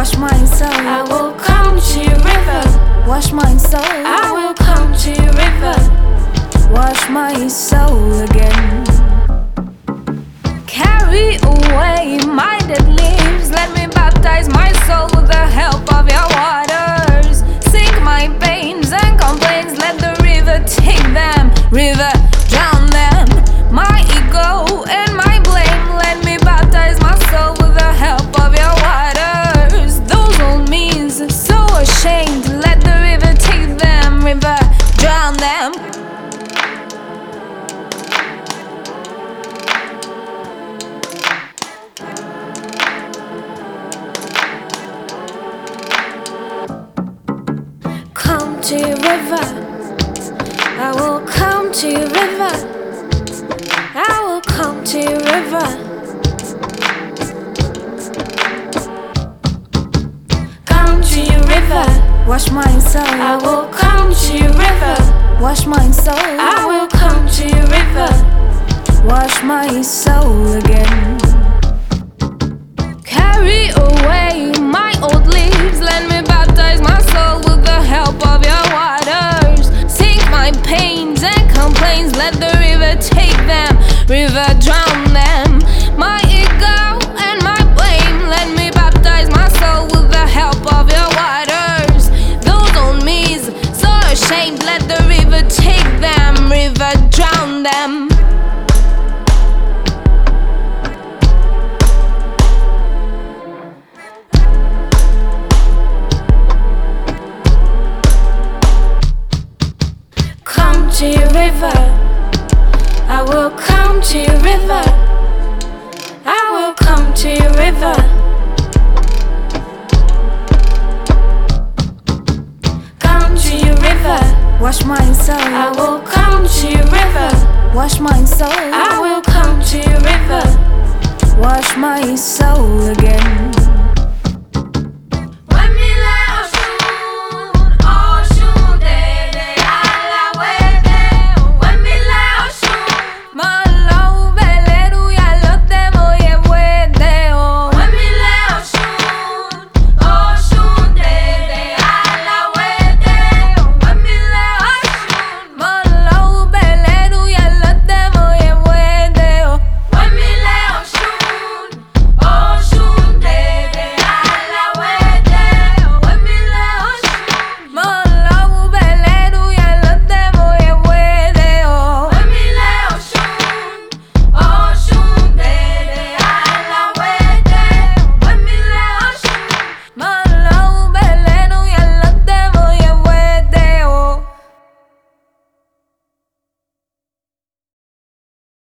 wash my soul. I will come to your river. Wash my soul. I will come to your river. Wash my soul again. Carry away my dead leaves. Let me baptize my soul with the help of your waters. Sink my pains and complaints. Let the river take them. River, drown them. My ego and my blame. Let me baptize my soul with the help of your waters. Those old means so ashamed. Let the river take them. River, drown them. Come to your river. I will come to your river. I will come to your river. Come to your river. Wash my soul. I will come to your river. Wash my soul. I will come to your river. Wash my soul again. Carry away my old leaves. Let me baptize my soul with the help of your waters. Sink my pains and complaints. Let the river take them. River, drown them. My ego and my blame. Let me baptize my soul with the help of your waters. Those old me's so ashamed. Let the river take them. River, drown them. Come to your river. I will come to your river. I will come to your river. Come to your river. Wash my soul. I will come to your river. Wash my soul. I will come to your river. Wash my soul again.